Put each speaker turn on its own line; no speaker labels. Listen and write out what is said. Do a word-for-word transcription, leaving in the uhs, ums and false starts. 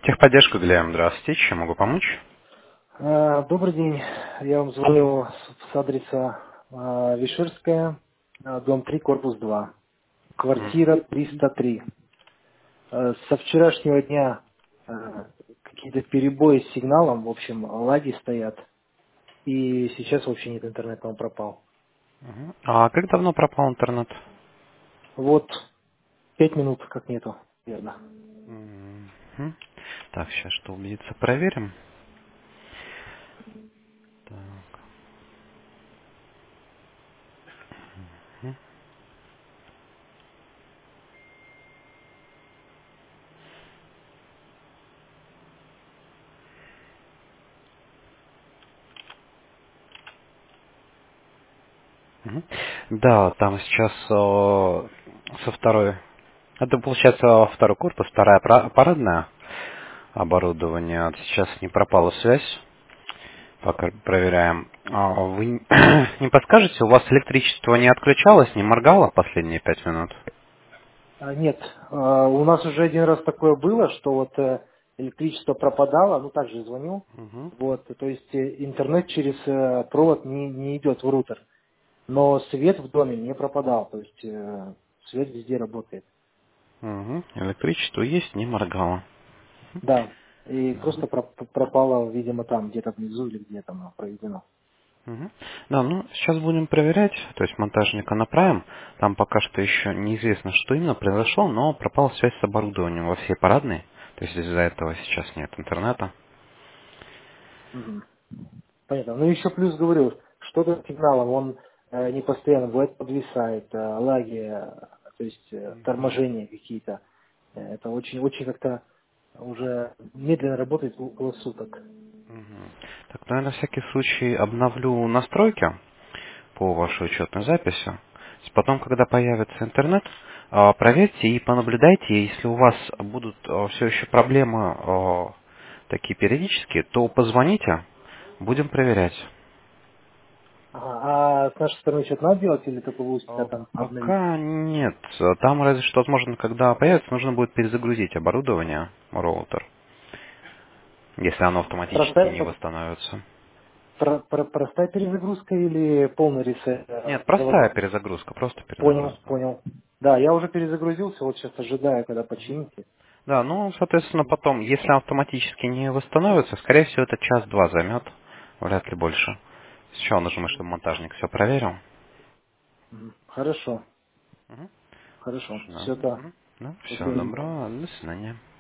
Техподдержка, Глеб, здравствуйте, чем могу помочь?
А, Добрый день. Я вам звоню с с адреса а, Вишерская, а, дом три, корпус два,
Мгм.
квартира триста три. А, Со вчерашнего дня а, какие-то перебои с сигналом, в общем, лаги стоят, и сейчас вообще нет интернета, он пропал.
Мгм. А как давно пропал интернет?
Вот пять минут как нету, верно.
Мгм. Так, сейчас что убедиться, проверим. Так. Мгм. Мгм. Да, там сейчас э, со второй... Это получается второй корпус, вторая пара- парадная оборудование. Вот сейчас не пропала связь. Пока проверяем. А вы не подскажете, у вас электричество не отключалось, не моргало последние пять минут?
А, Нет, а, у нас уже один раз такое было, что вот э, электричество пропадало, ну также звонил,
Мгм.
вот, то есть э, интернет через э, провод не, не идет в рутер, но свет в доме не пропадал, то есть э, свет везде работает.
Мгм. Электричество есть, не моргало.
Да, и просто про- пропало, видимо, там, где-то внизу или где там оно проведено.
Мгм. Да, ну сейчас будем проверять, то есть монтажника направим. Там пока что еще неизвестно, что именно произошло, но пропала связь с оборудованием во всей парадной. То есть из-за этого сейчас нет интернета.
Мгм. Понятно. Ну еще плюс говорю, что-то с сигналом, он э, не постоянно бывает подвисает, э, лаги, э, то есть э, торможения какие-то. Э, Это очень, очень как-то уже медленно работает около суток.
Мгм. Так, ну я на всякий случай обновлю настройки по вашей учетной записи. То есть потом, когда появится интернет, а, проверьте и понаблюдайте. Если у вас будут все еще проблемы а, такие периодические, то позвоните, будем проверять.
Ага. А с нашей стороны что-то надо делать или только вы себя
А,
там обновить?
Пока нет. Там разве что, возможно, когда появится, нужно будет перезагрузить оборудование, роутер, если оно автоматически
Простая,
не восстановится.
про- про- простая перезагрузка или полный ресет э,
Нет, простая
проводов?
перезагрузка, просто
Понял,
перезагрузка.
понял. Да, я уже перезагрузился, вот сейчас ожидаю, когда
Мгм.
почините.
Да, ну, соответственно, потом, если автоматически не восстановится, скорее всего, это час-два займет, вряд ли больше. Сначала нужно, чтобы монтажник все проверил.
Мгм. Хорошо,
Мгм.
хорошо.
Да,
Все это.
мгм. Да, всего
Окей.
доброго, до свидания.